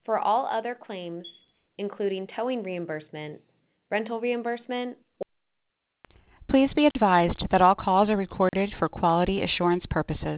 For all other claims, including towing reimbursement, rental reimbursement. Please be advised that all calls are recorded for quality assurance purposes.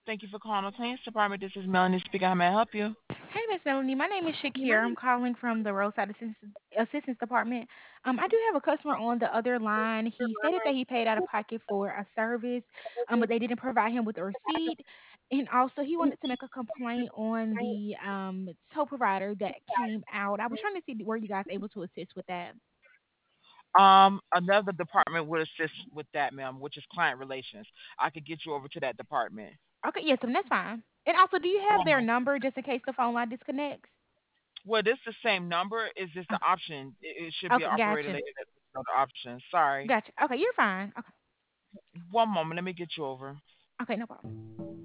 Thank you for calling the claims department. This is Melanie speaking. How may I help you? Hey, Miss Melanie. My name is Shakira. I'm calling from the Assistance Department. I do have a customer on the other line. He stated that he paid out of pocket for a service, but they didn't provide him with a receipt. And also, he wanted to make a complaint on the tow provider that came out. I was trying to see were you guys able to assist with that. Another department would assist with that, ma'am, which is client relations. I could get you over to that department. Okay, yes, that's fine. And also, do you have One their moment. number just in case the phone line disconnects? Well, this the same number. Is this the Okay, option? It should be an okay, operator gotcha, later that know the option. Sorry. gotcha. Okay, you're fine. Okay, One moment. Let me get you over. okay, no problem.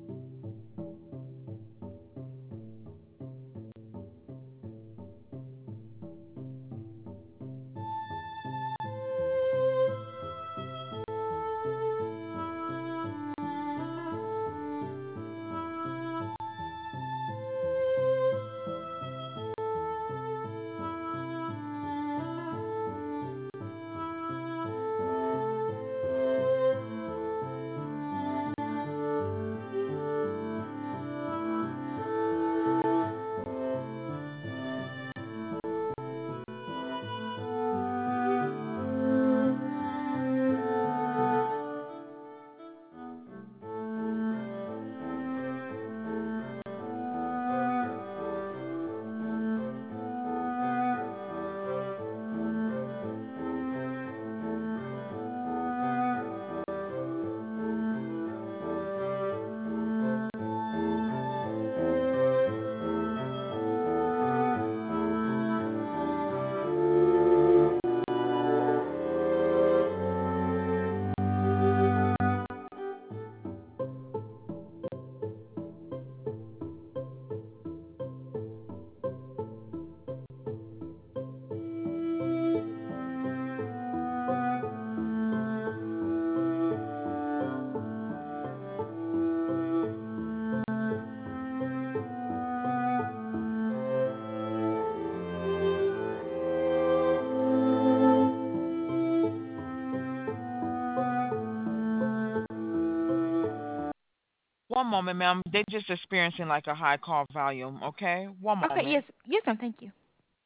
One moment, ma'am. They're just experiencing like a high call volume. Okay. One Okay, moment. yes, yes, ma'am. Thank you.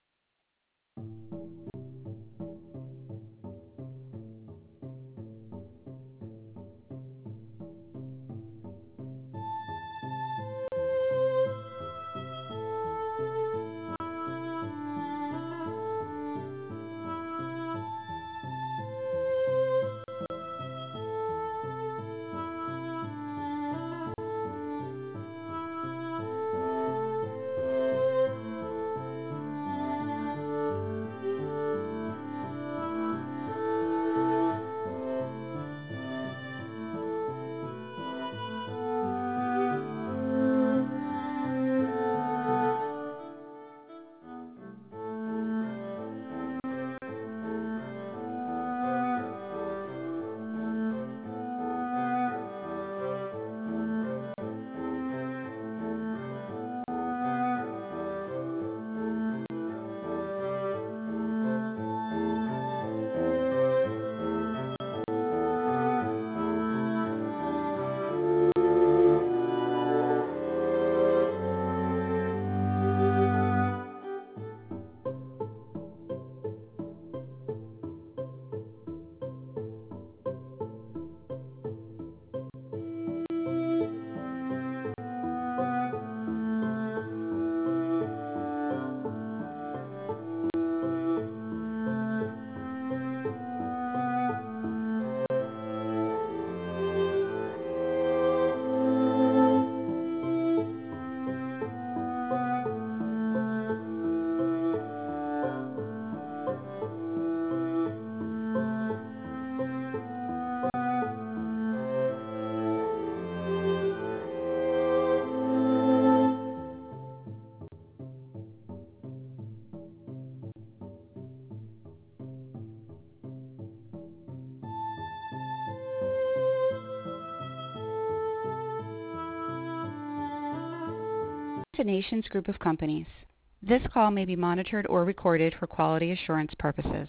To Nations Group of Companies. This call may be monitored or recorded for quality assurance purposes.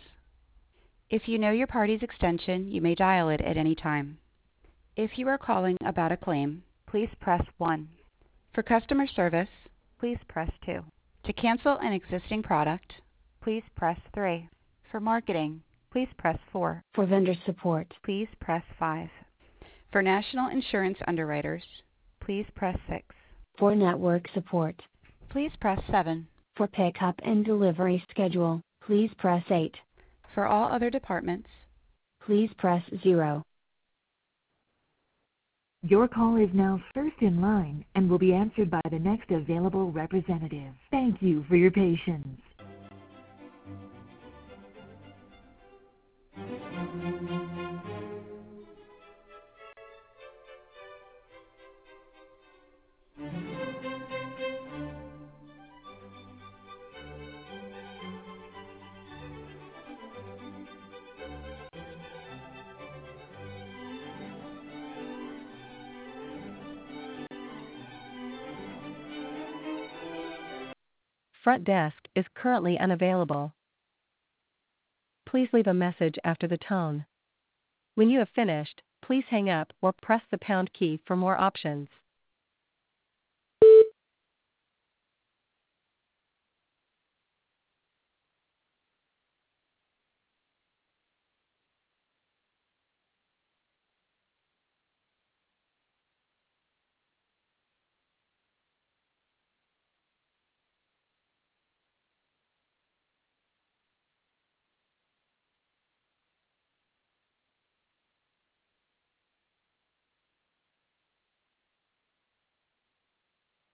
If you know your party's extension, you may dial it at any time. If you are calling about a claim, please press 1. For customer service, please press 2. To cancel an existing product, please press 3. For marketing, please press 4. For vendor support, Please press 5. For national insurance underwriters, please press 6. for network support, Please press 7. for pickup and delivery schedule, please press 8. For all other departments, Please press 0. Your call is now first in line and will be answered by the next available representative. Thank you for your patience. Front desk is currently unavailable. Please leave a message after the tone. When you have finished, please hang up or press the pound key for more options.